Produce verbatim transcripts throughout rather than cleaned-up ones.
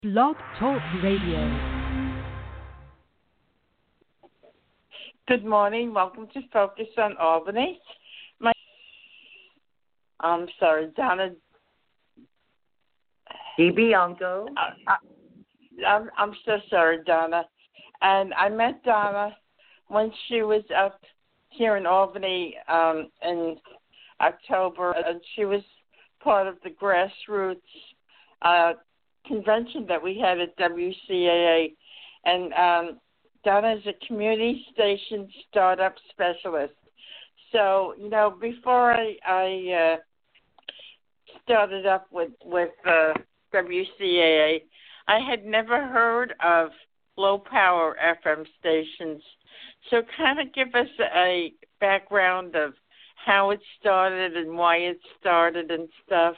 Blog Talk Radio. Good morning. Welcome to Focus on Albany. My, I'm sorry, Donna. DiBianco. Uh, I'm, I'm so sorry, Donna. And I met Donna when she was up here in Albany um, in October, and she was part of the grassroots uh, convention that we had at W C A A. And um, Donna is a community station startup specialist. So, you know, before I, I uh, started up with, with uh, W C A A, I had never heard of low-power F M stations. So kind of give us a background of how it started and why it started and stuff.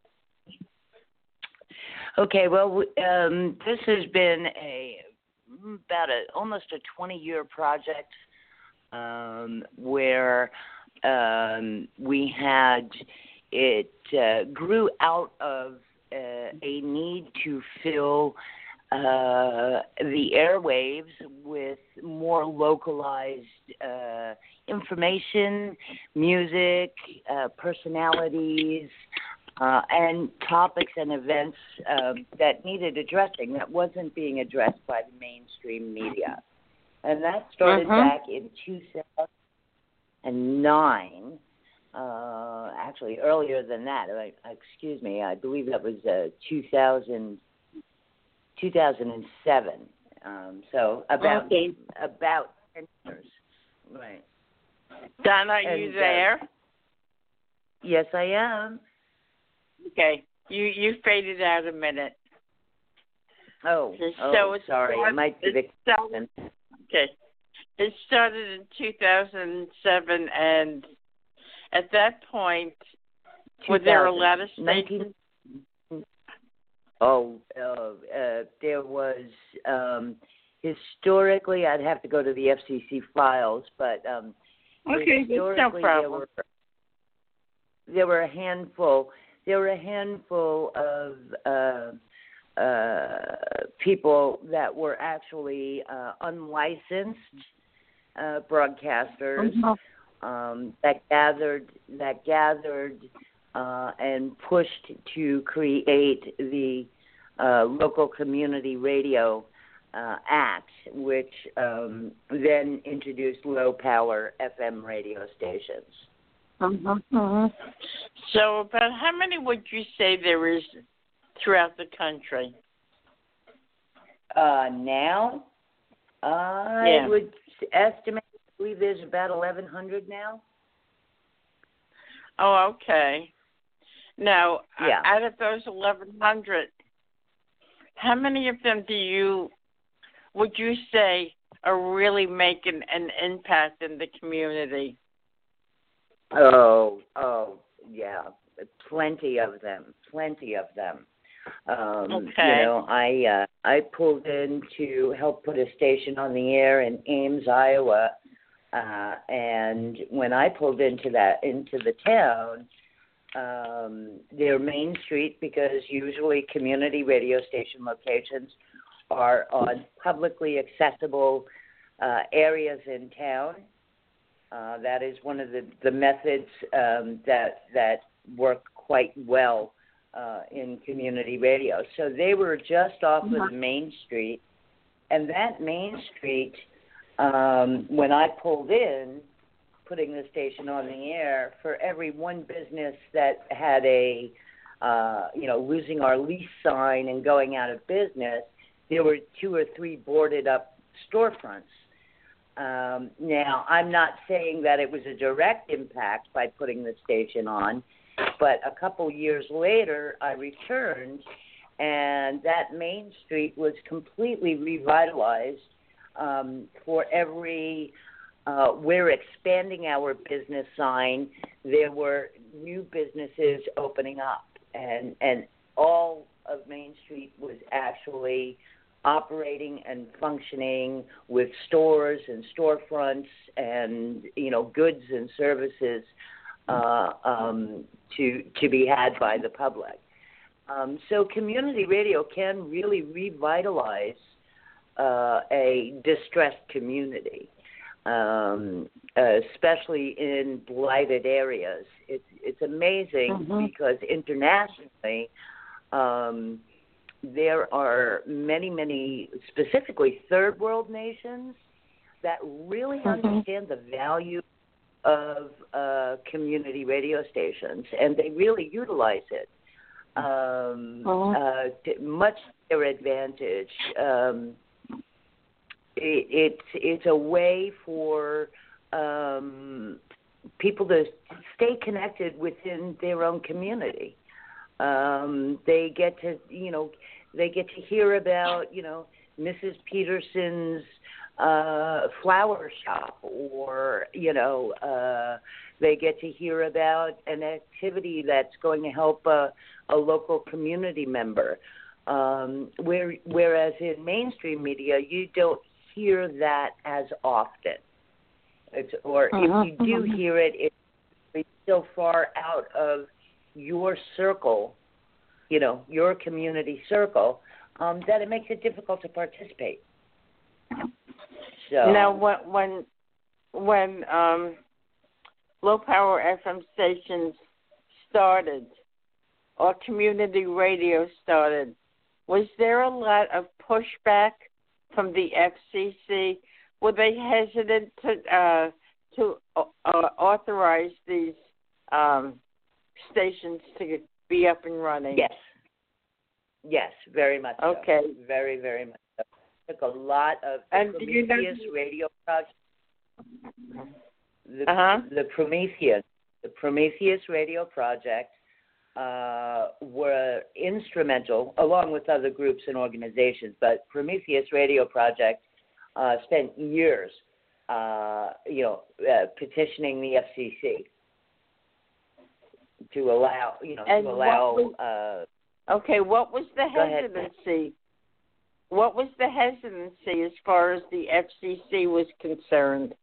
Okay, well, um, this has been a about a almost a twenty-year project um, where um, we had it uh, grew out of uh, a need to fill uh, the airwaves with more localized uh, information, music, uh, personalities. Uh, and topics and events uh, that needed addressing that wasn't being addressed by the mainstream media. And that started uh-huh. back in two thousand nine, uh, actually earlier than that. I, excuse me, I believe that was uh, two thousand, two thousand seven. Um, so about, okay. about ten years. Right. Donna, are and, you there? Uh, yes, I am. Okay, you you faded out a minute. Oh, so oh it sorry, started, it might be the started, okay. It started in two thousand seven, and at that point, were there a lot of stations? Oh, uh, uh, there was, um, historically, I'd have to go to the F C C files, but um, okay, historically no problem. There were, there were a handful There were a handful of uh, uh, people that were actually uh, unlicensed uh, broadcasters mm-hmm. um, that gathered that gathered uh, and pushed to create the uh, Local Community Radio uh, Act, which um, then introduced low-power F M radio stations. Mm-hmm. Mm-hmm. So about how many would you say there is throughout the country? Uh, now, I yeah. would estimate, I believe there's about eleven hundred now. Oh, okay. Now, yeah. out of those eleven hundred, how many of them do you, would you say, are really making an impact in the community? Oh, oh, yeah, plenty of them, plenty of them. Um, okay. You know, I uh, I pulled in to help put a station on the air in Ames, Iowa, uh, and when I pulled into that into the town, um, their main street, because usually community radio station locations are on publicly accessible uh, areas in town. Uh, that is one of the, the methods um, that that work quite well uh, in community radio. So they were just off mm-hmm. of the main street, and that main street, um, when I pulled in, putting the station on the air, for every one business that had a, uh, you know, losing our lease sign and going out of business, there were two or three boarded up storefronts. Um, now, I'm not saying that it was a direct impact by putting the station on, but a couple years later, I returned, and that main street was completely revitalized um, for every, uh, we're expanding our business sign. There were new businesses opening up, and, and all of Main Street was actually operating and functioning with stores and storefronts and, you know, goods and services uh, um, to to be had by the public. Um, so community radio can really revitalize uh, a distressed community, um, especially in blighted areas. It's it's amazing mm-hmm. because internationally, um, there are many, many, specifically third world nations that really mm-hmm. understand the value of uh, community radio stations, and they really utilize it um, uh-huh. uh, to much to their advantage. Um, it, it's it's a way for um, people to stay connected within their own community. Um, they get to, you know, they get to hear about, you know, Missus Peterson's uh, flower shop, or, you know, uh, they get to hear about an activity that's going to help a, a local community member. Um, where, whereas in mainstream media, you don't hear that as often. It's, or uh-huh. if you do hear it, it's so far out of your circle, you know, your community circle, um, that it makes it difficult to participate. So now, when when when um, low power F M stations started, or community radio started, was there a lot of pushback from the F C C? Were they hesitant to uh, to uh, authorize these um, stations to be up and running? Yes. Yes, very much so. Okay. Very, very much so. It took a lot of the and Prometheus do you know, radio project. The, uh-huh. the Prometheus, the Prometheus radio project uh, were instrumental, along with other groups and organizations, but Prometheus radio project uh, spent years, uh, you know, uh, petitioning the F C C to allow, you know, and to allow. What uh, was, okay, what was the hesitancy? What was the hesitancy as far as the F C C was concerned?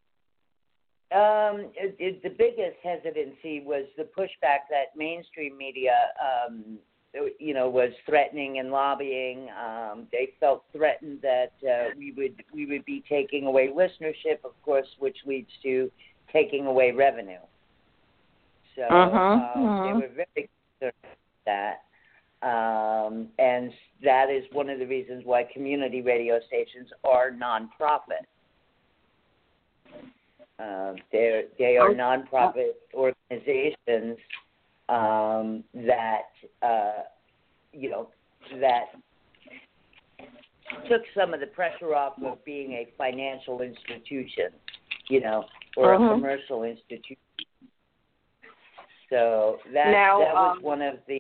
Um, it, it, the biggest hesitancy was the pushback that mainstream media, um, you know, was threatening and lobbying. Um, they felt threatened that uh, we would we would be taking away listenership, of course, which leads to taking away revenue. So uh-huh, um, uh-huh. they were very concerned with that. Um, and that is one of the reasons why community radio stations are nonprofit. Uh, they're, they are nonprofit organizations um, that, uh, you know, that took some of the pressure off of being a financial institution, you know, or uh-huh. a commercial institution. So that, now, that was um, one of the...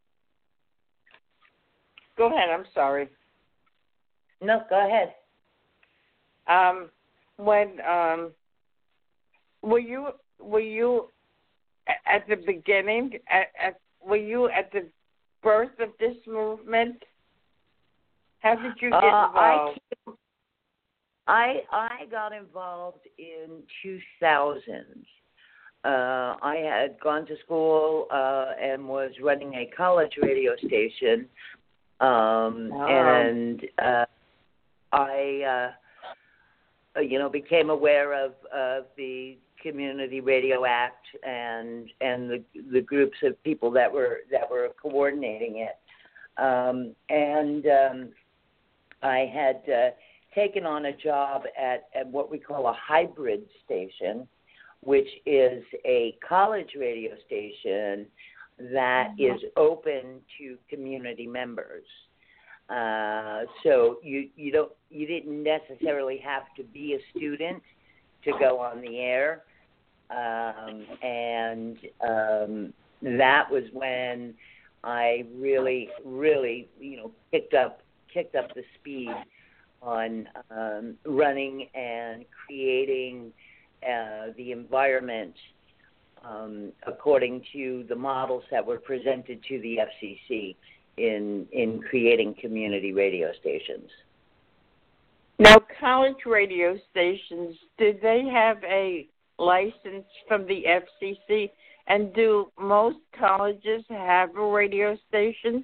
Go ahead, I'm sorry. No, go ahead. Um, when... Um, Were you were you at the beginning? At, at were you at the birth of this movement? How did you get uh, involved? I, I I got involved in two thousand. Uh, I had gone to school uh, and was running a college radio station, um, oh. and uh, I, uh, you know, became aware of, of the Community Radio Act and and the the groups of people that were that were coordinating it, um, and um, I had uh, taken on a job at, at what we call a hybrid station, which is a college radio station that mm-hmm. is open to community members. Uh, so you you don't you didn't necessarily have to be a student to go on the air, um, and um, that was when I really, really, you know, picked up kicked up the speed on um, running and creating uh, the environment um, according to the models that were presented to the F C C in in creating community radio stations. Now, college radio stations, did they have a license from the F C C? And do most colleges have a radio station?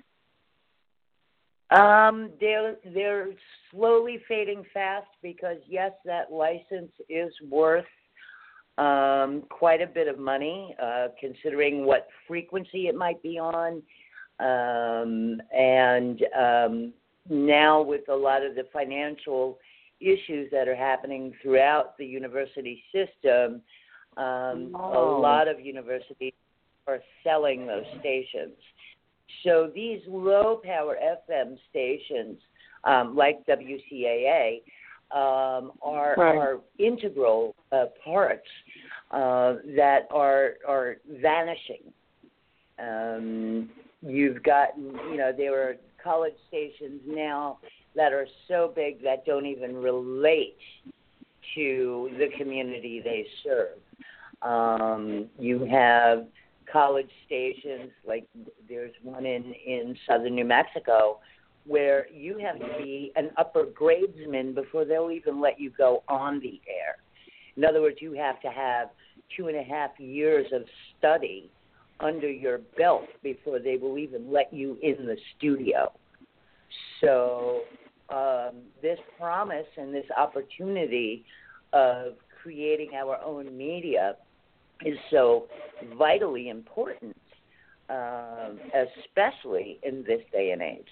Um, they're they're slowly fading fast because yes, that license is worth um, quite a bit of money, uh, considering what frequency it might be on, um, and um, now with a lot of the financial issues that are happening throughout the university system, um, oh. a lot of universities are selling those stations. So these low-power F M stations, um, like W C A A, um, are right. are integral uh, parts uh, that are are vanishing. Um, you've got, you know, there are college stations now that are so big that don't even relate to the community they serve. Um, you have college stations, like there's one in, in southern New Mexico, where you have to be an upper gradesman before they'll even let you go on the air. In other words, you have to have two and a half years of study under your belt before they will even let you in the studio. So um, this promise and this opportunity of creating our own media is so vitally important, um, especially in this day and age.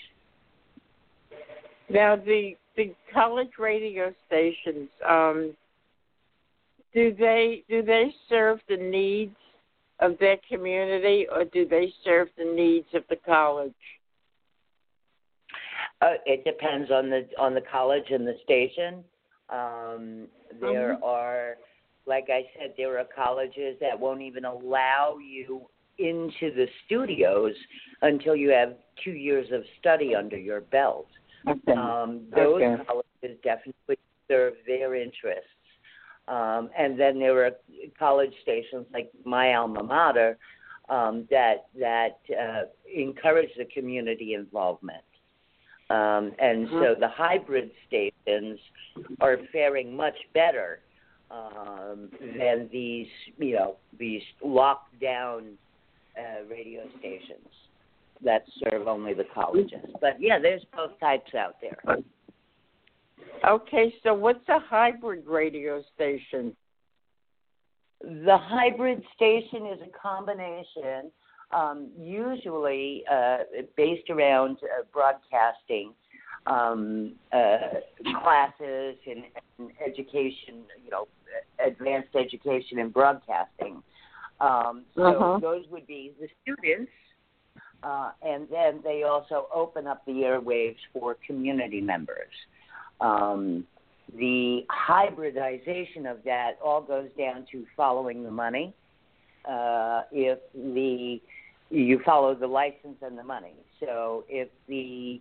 Now, the the college radio stations, um, do they do they serve the needs of their community, or do they serve the needs of the college? Uh, it depends on the on the college and the station. Um, there mm-hmm. are, like I said, there are colleges that won't even allow you into the studios until you have two years of study under your belt. Okay. Um, those okay. colleges definitely serve their interests. Um, and then there are college stations like my alma mater um, that that uh, encourage the community involvement. Um, and mm-hmm. so the hybrid stations are faring much better um, than these, you know, these locked down uh, radio stations that serve only the colleges. But yeah, there's both types out there. Okay, so what's a hybrid radio station? The hybrid station is a combination, um, usually uh, based around uh, broadcasting um, uh, classes and, and education, you know, advanced education in broadcasting. Um, so uh-huh. those would be the students, uh, and then they also open up the airwaves for community members. Um, the hybridization of that all goes down to following the money. Uh, if the you follow the license and the money. So if the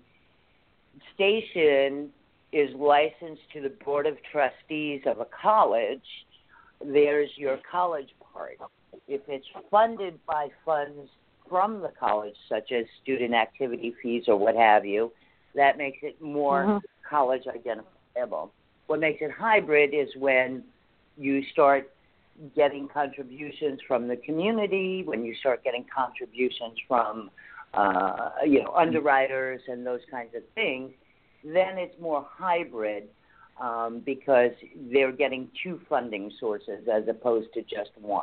station is licensed to the board of trustees of a college, there's your college part. If it's funded by funds from the college, such as student activity fees or what have you, that makes it more mm-hmm. college identifiable. What makes it hybrid is when you start getting contributions from the community, when you start getting contributions from, uh, you know, underwriters and those kinds of things, then it's more hybrid um, because they're getting two funding sources as opposed to just one.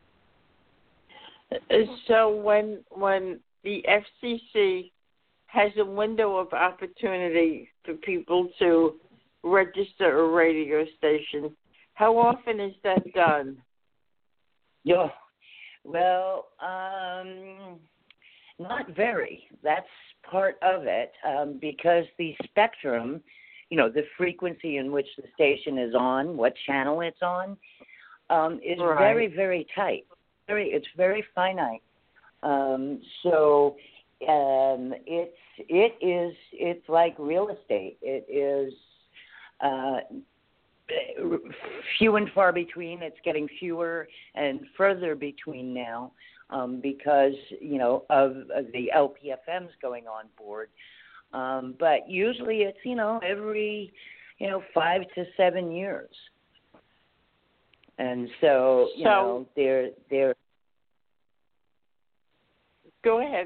So when when the F C C has a window of opportunity for people to register a radio station, how often is that done? Yeah, well, um, not very. That's part of it um, because the spectrum, you know, the frequency in which the station is on, what channel it's on, um, is right. very, very tight. Very, it's very finite. Um, so um, it's it is it's like real estate. It is. Uh, few and far between. It's getting fewer and further between now um, because, you know, of, of the L P F Ms going on board. Um, but usually it's, you know, every, you know, five to seven years. And so, you so, know, they're, they're, Go ahead.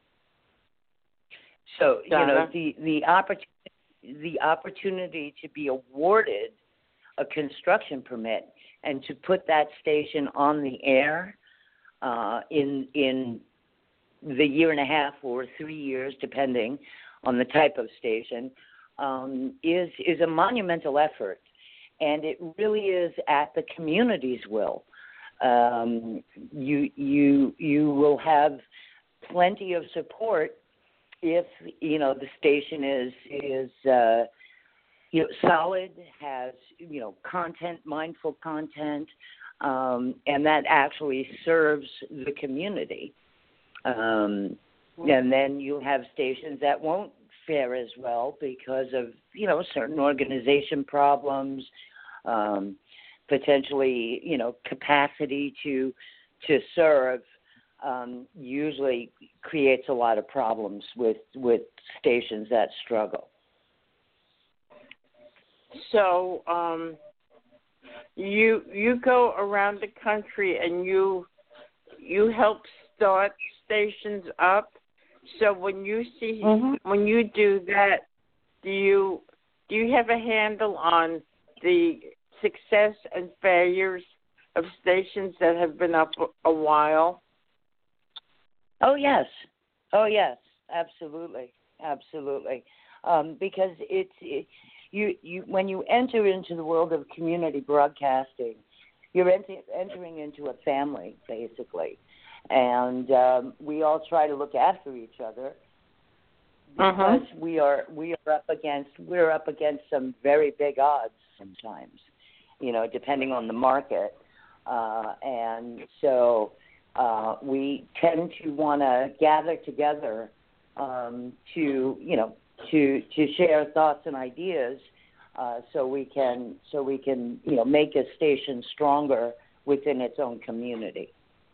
So, Donna? you know, the, the, opportunity, the opportunity to be awarded a construction permit and to put that station on the air uh, in in the year and a half or three years, depending on the type of station, um, is is a monumental effort, and it really is at the community's will. Um, you you you will have plenty of support if you know the station is is uh, you know solid, has you know content, mindful content, um, and that actually serves the community. Um, and then you have stations that won't fare as well because of you know certain organization problems, um, potentially you know capacity to to serve. Um, usually creates a lot of problems with, with stations that struggle. So um, you you go around the country and you you help start stations up. So when you see Mm-hmm. when you do that, do you do you have a handle on the success and failures of stations that have been up a while? Oh, yes. Oh, yes. Absolutely. Absolutely. Um, because it's it, you, you when you enter into the world of community broadcasting, you're ent- entering into a family, basically. And um, we all try to look after each other because uh-huh. we are we are up against we're up against some very big odds sometimes, you know, depending on the market. Uh, and so Uh, we tend to want to gather together um, to, you know, to to share thoughts and ideas, uh, so we can so we can you know make a station stronger within its own community.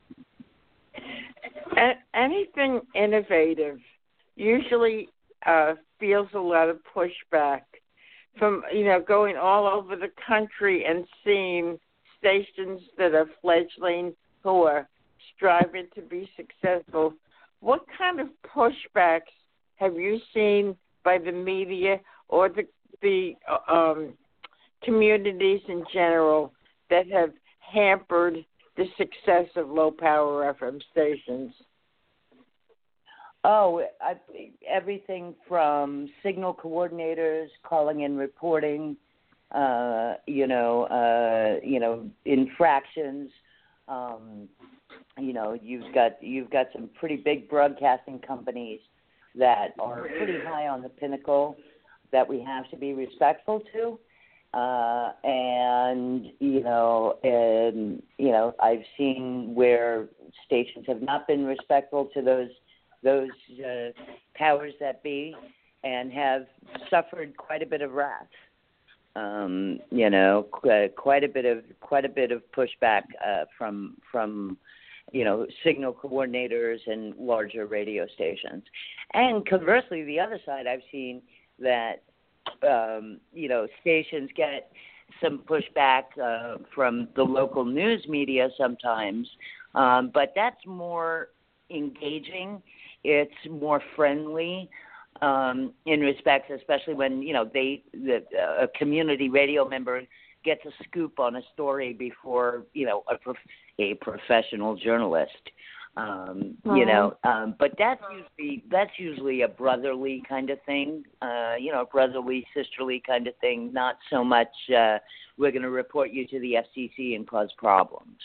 Anything innovative usually uh, feels a lot of pushback from you know going all over the country and seeing stations that are fledgling who are striving to be successful. What kind of pushbacks have you seen by the media or the the um, communities in general that have hampered the success of low power F M stations? Oh, I, everything from signal coordinators calling in reporting, uh, you know, uh, you know, infractions. Um, You know, you've got you've got some pretty big broadcasting companies that are pretty high on the pinnacle that we have to be respectful to, uh, and you know, and you know, I've seen where stations have not been respectful to those those uh, powers that be, and have suffered quite a bit of wrath. Um, you know, qu- quite a bit of quite a bit of pushback uh, from from. you know, signal coordinators and larger radio stations. And conversely, the other side, I've seen that, um, you know, stations get some pushback uh, from the local news media sometimes, um, but that's more engaging. It's more friendly um, in respects, especially when, you know, they the, a community radio member gets a scoop on a story before, you know, a prof- a professional journalist, um, uh-huh. you know, um, but that's usually that's usually a brotherly kind of thing, uh, you know, brotherly, sisterly kind of thing. Not so much uh, we're going to report you to the F C C and cause problems.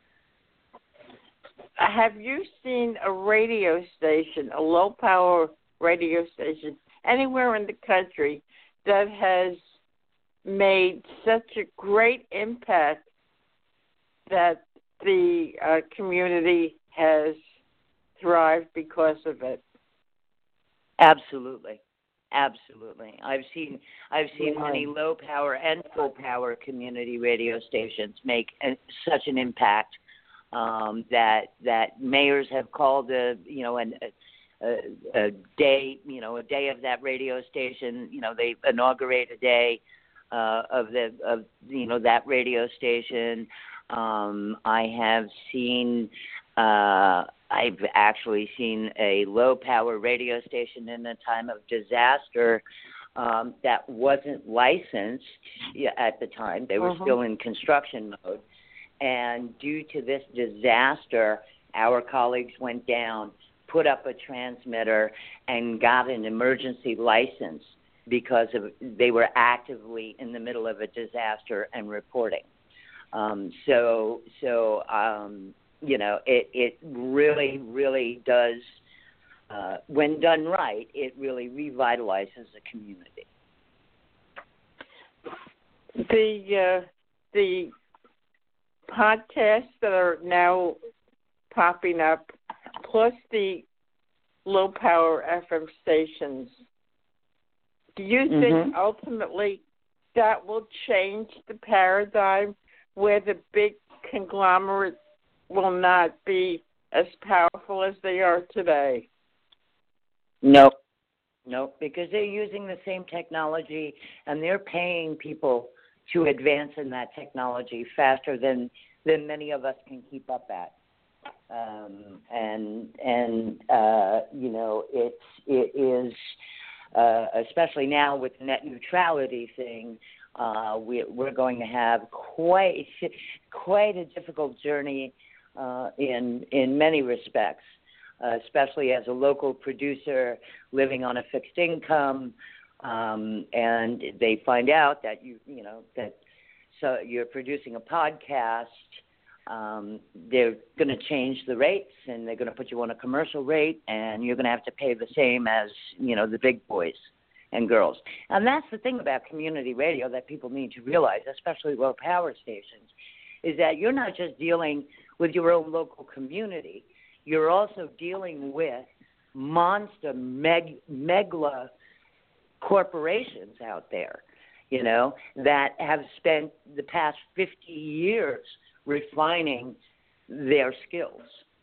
Have you seen a radio station, a low power radio station, anywhere in the country that has made such a great impact that the uh, community has thrived because of it? Absolutely, absolutely. I've seen I've seen Wow. many low power and full power community radio stations make a, such an impact um, that that mayors have called a you know an, a, a day you know a day of that radio station. You know they inaugurate a day uh, of the of you know that radio station. Um, I have seen Uh, I've actually seen a low-power radio station in a time of disaster um, that wasn't licensed at the time. They were uh-huh. still in construction mode. And due to this disaster, our colleagues went down, put up a transmitter, and got an emergency license because of, they were actively in the middle of a disaster and reporting. Um, so, so um, you know, it, it really, really does, uh, when done right, it really revitalizes a community. The uh, the podcasts that are now popping up, plus the low-power F M stations, do you Mm-hmm. think ultimately that will change the paradigm where the big conglomerate will not be as powerful as they are today? No, no, because they're using the same technology and they're paying people to advance in that technology faster than than many of us can keep up at. Um, and and uh, you know, it's it is uh, especially now with the net neutrality thing. Uh, we, we're going to have quite quite a difficult journey uh, in in many respects, uh, especially as a local producer living on a fixed income, um, and they find out that you you know that so you're producing a podcast. Um, they're going to change the rates, and they're going to put you on a commercial rate, and you're going to have to pay the same as you know the big boys and girls. And that's the thing about community radio that people need to realize, especially low power stations, is that you're not just dealing with your own local community. You're also dealing with monster meg, megla corporations out there, you know, that have spent the past fifty years refining their skills.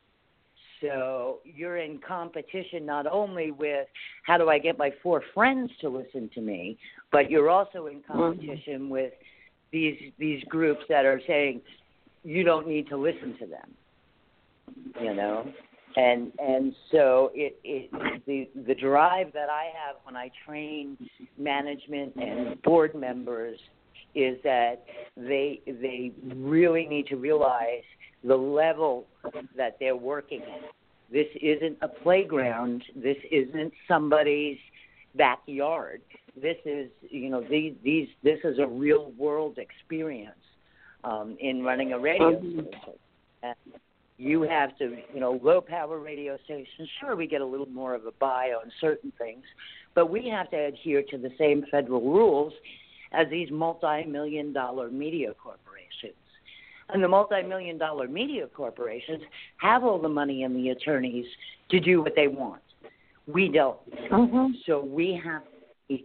So you're in competition not only with how do I get my four friends to listen to me, but you're also in competition mm-hmm. with these these groups that are saying you don't need to listen to them, you know. And and so it, it the the drive that I have when I train management and board members is that they they really need to realize the level that they're working at. This isn't a playground. This isn't somebody's backyard. This is, you know, these these this is a real world experience um, in running a radio station. And you have to, you know, low power radio stations. Sure, we get a little more of a buy on certain things, but we have to adhere to the same federal rules as these multi-million dollar media corporations. And the multi-million dollar media corporations have all the money and the attorneys to do what they want. We don't. Mm-hmm. So we have to be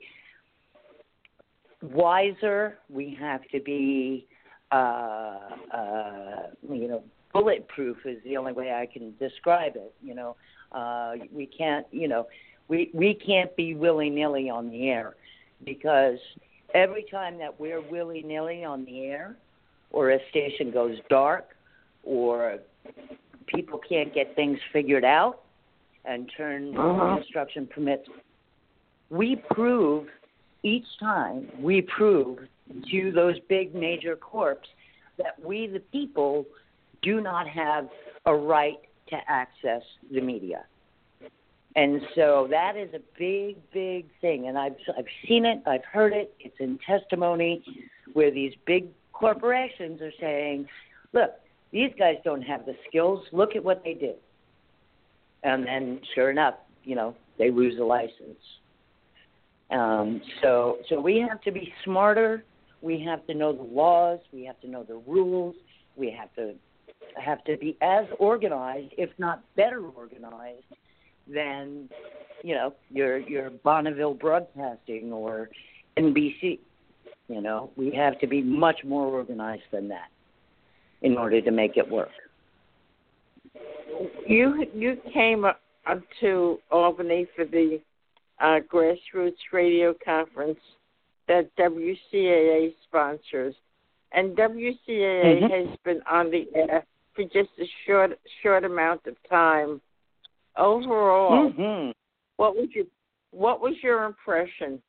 wiser. We have to be, uh, uh, you know, bulletproof is the only way I can describe it. You know, uh, we can't, you know, we, we can't be willy-nilly on the air, because every time that we're willy-nilly on the air, or a station goes dark, or people can't get things figured out and turn uh-huh. instruction permits, we prove each time, we prove to those big major corps that we, the people, do not have a right to access the media. And so that is a big, big thing. And I've I've seen it, I've heard it, it's in testimony where these big corporations are saying, look, these guys don't have the skills, look at what they did. And then sure enough, you know, they lose a license. Um, so so we have to be smarter, we have to know the laws, we have to know the rules, we have to have to be as organized, if not better organized, than, you know, your your Bonneville Broadcasting or N B C. You know, we have to be much more organized than that in order to make it work. You you came up to Albany for the uh, Grassroots Radio Conference that W C A A sponsors, and W C A A mm-hmm. has been on the air for just a short short amount of time. Overall, mm-hmm. what was your what was your impression?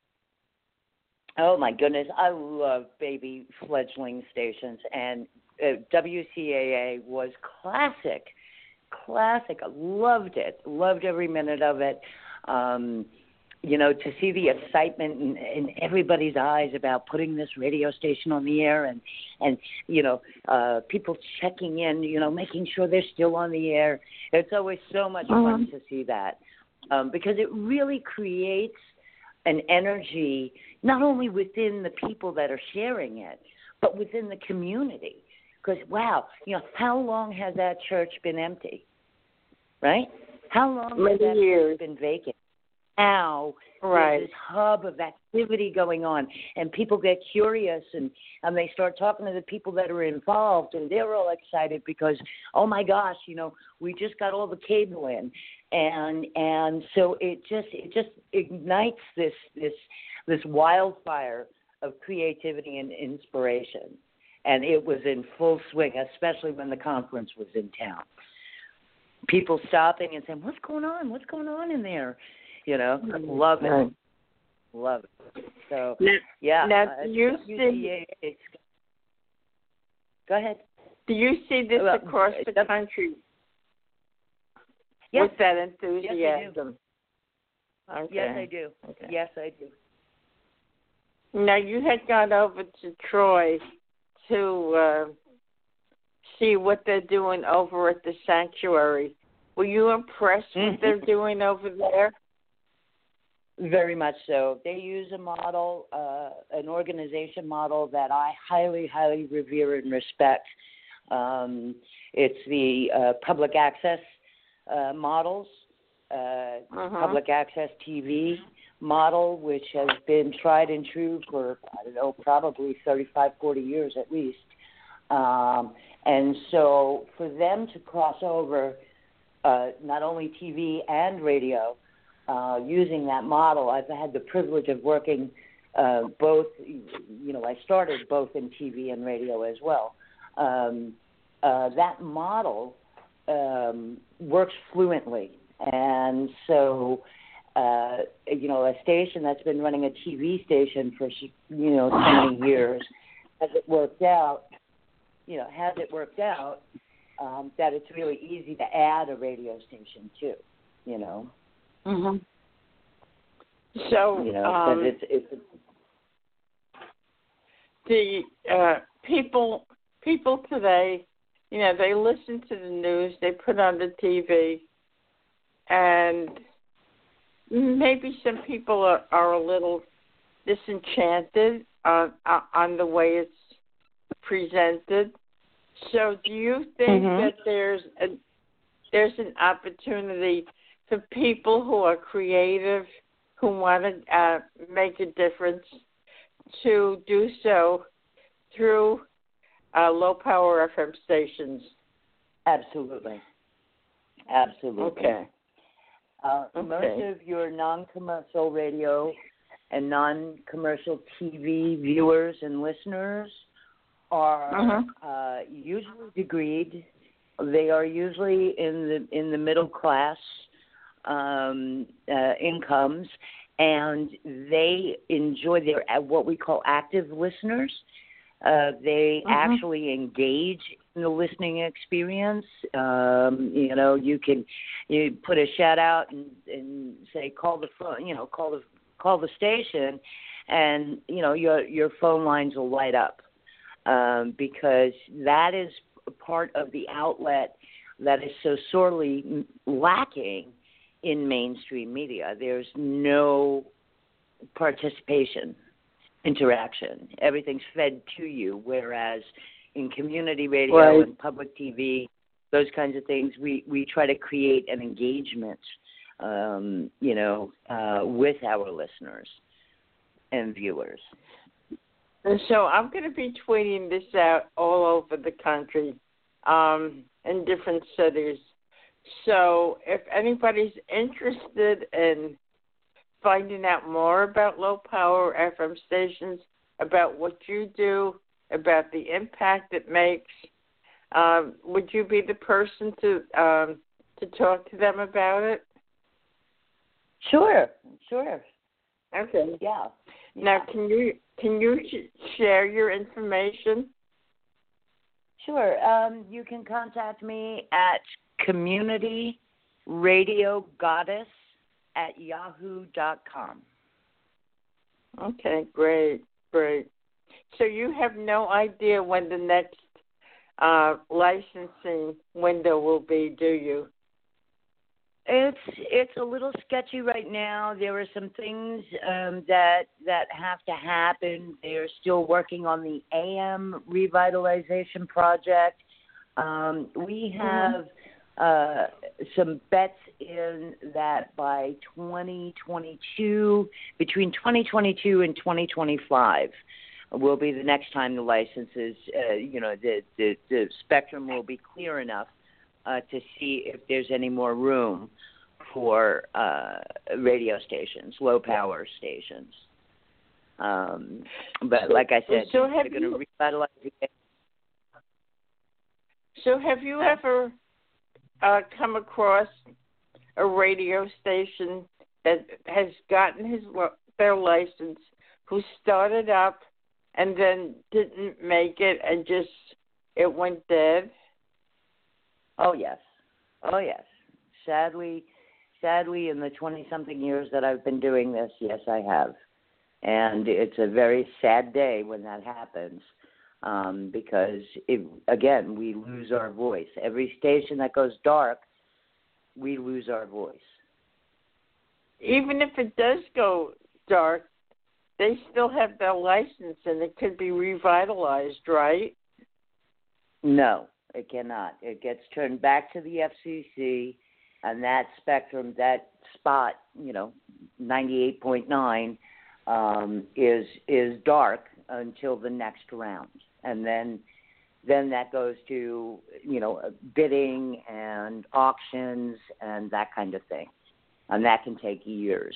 Oh my goodness, I love baby fledgling stations, and uh, W C A A was classic, classic. I loved it, loved every minute of it. Um, you know, to see the excitement in, in everybody's eyes about putting this radio station on the air, and and you know, uh, people checking in, you know, making sure they're still on the air. It's always so much Mm-hmm. fun to see that, um, because it really creates an energy not only within the people that are sharing it, but within the community. Because, wow, you know, how long has that church been empty, right? How long Many has that years. church been vacant? Now Right. there's this hub of activity going on, and people get curious, and, and they start talking to the people that are involved, and they're all excited because, oh, my gosh, you know, we just got all the cable in. And and so it just it just ignites this this this wildfire of creativity and inspiration, and it was in full swing, especially when the conference was in town. People stopping and saying, "What's going on? What's going on in there?" You know, love it, Right. love it. So Now, yeah, now, uh, do you W C A A, see? Go ahead. Do you see this Well, across the that- country? Yes. With that Yes, I do. enthusiasm. Okay. Yes, I do. Okay. Yes, I do. Now, you had gone over to Troy to uh, see what they're doing over at the sanctuary. Were you impressed with Mm-hmm. what they're doing over there? Very much so. They use a model, uh, an organization model that I highly, highly revere and respect. Um, it's the uh, public access uh, models, uh, Uh-huh. public access T V model, which has been tried and true for, I don't know, probably thirty-five, forty years at least. Um, and so for them to cross over uh, not only T V and radio, uh, using that model, I've had the privilege of working uh, both, you know, I started both in T V and radio as well. Um, uh, that model um, works fluently. And so, uh, you know, a station that's been running a T V station for, you know, so many years, has it worked out, you know, has it worked out um, that it's really easy to add a radio station too, you know. Mm-hmm. So, you know, um, it's, it's the uh, people people today, you know, they listen to the news, they put on the T V, and maybe some people are, are a little disenchanted on on the way it's presented. So, do you think Mm-hmm. that there's a there's an opportunity for people who are creative, who want to uh, make a difference, to do so through uh, low-power F M stations? Absolutely. Absolutely. Okay. Uh, Okay. Most of your non-commercial radio and non-commercial T V viewers and listeners are Uh-huh. uh, usually degreed. They are usually in the in the middle class um, uh, incomes, and they enjoy their uh, what we call active listeners. Uh, they Uh-huh. actually engage in the listening experience. Um, you know, you can you put a shout out and, and say call the phone. You know, call the call the station, and you know your your phone lines will light up um, because that is part of the outlet that is so sorely lacking in mainstream media. There's no participation, interaction. Everything's fed to you, whereas in community radio Right. and public T V, those kinds of things, we, we try to create an engagement, um, you know, uh, with our listeners and viewers. And so I'm going to be tweeting this out all over the country, um, in different cities. So if anybody's interested in finding out more about low-power F M stations, about what you do, about the impact it makes, Um, would you be the person to um, to talk to them about it? Sure, sure. Okay. Yeah. Now, yeah. can you can you sh- share your information? Sure. Um, you can contact me at community radio goddess at yahoo dot com. Okay, great, great. So you have no idea when the next uh, licensing window will be, do you? It's it's a little sketchy right now. There are some things um, that that have to happen. They're still working on the A M revitalization project. Um, we have uh, some bets in that by twenty twenty-two, between twenty twenty-two and twenty twenty-five, will be the next time the licenses, uh, you know, the, the the spectrum will be clear enough uh, to see if there's any more room for uh, radio stations, low power stations. Um, but like I said, so they're going to revitalize it. So have you ever uh, come across a radio station that has gotten his their license, who started up and then didn't make it and just it went dead? Oh yes, oh yes. Sadly, sadly, in the twenty-something years that I've been doing this, yes, I have, and it's a very sad day when that happens. Um, because, it, again, we lose our voice. Every station that goes dark, we lose our voice. Even if it does go dark, they still have their license and it could be revitalized, right? No, it cannot. It gets turned back to the F C C, and that spectrum, that spot, you know, ninety-eight point nine, um, is is dark until the next round. And then then that goes to, you know, bidding and auctions and that kind of thing. And that can take years.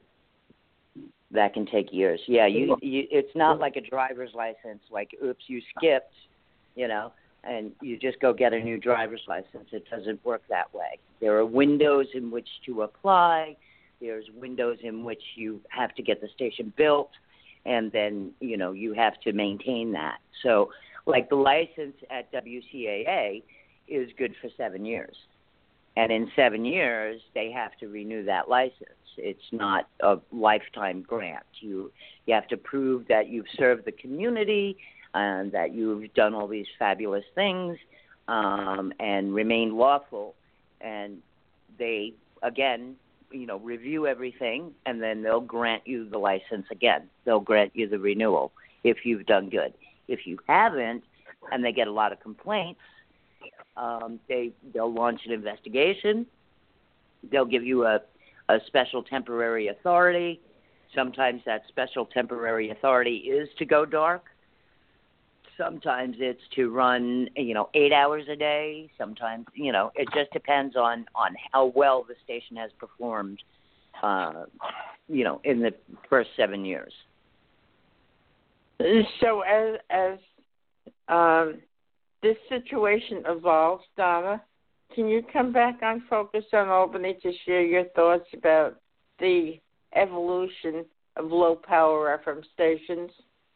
That can take years. Yeah, you, you it's not like a driver's license, like, oops, you skipped, you know, and you just go get a new driver's license. It doesn't work that way. There are windows in which to apply. There's windows in which you have to get the station built. And then, you know, you have to maintain that. So, like, the license at W C A A is good for seven years. And in seven years, they have to renew that license. It's not a lifetime grant. You you have to prove that you've served the community and that you've done all these fabulous things um, and remained lawful. And they, again, you know, review everything, and then they'll grant you the license again. They'll grant you the renewal if you've done good. If you haven't, and they get a lot of complaints, um, they, they'll launch an investigation. They'll give you a, a special temporary authority. Sometimes that special temporary authority is to go dark. Sometimes it's to run, you know, eight hours a day. Sometimes, you know, it just depends on, on how well the station has performed, uh, you know, in the first seven years. So as as um, this situation evolves, Donna, can you come back on Focus on Albany to share your thoughts about the evolution of low-power F M stations?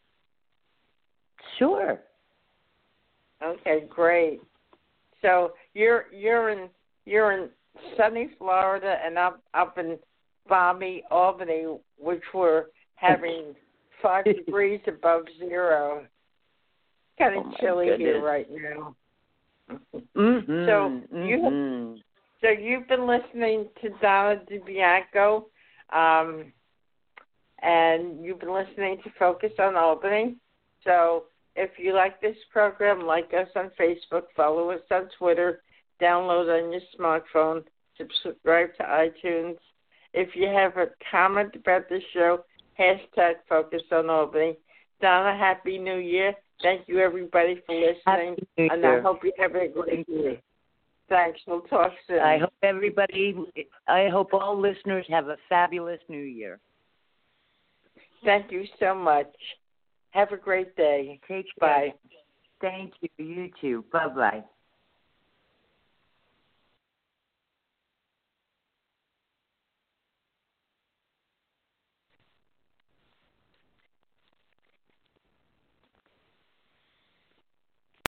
Sure. Okay, great. So you're you're in you're in sunny Florida and up up in balmy Albany, which we're having five degrees above zero. Kind of oh chilly goodness. here right now. Mm-hmm, so mm-hmm. you so you've been listening to Donna DiBianco, um, and you've been listening to Focus on Albany. So if you like this program, like us on Facebook, follow us on Twitter, download on your smartphone, subscribe to iTunes. If you have a comment about the show, hashtag Focus on Albany. Donna, Happy New Year. Thank you, everybody, for listening. And I hope you have a great year. Thanks. We'll talk soon. I hope everybody, I hope all listeners have a fabulous New Year. Thank you so much. Have a great day. Take care. Bye. Thank you. You too. Bye bye.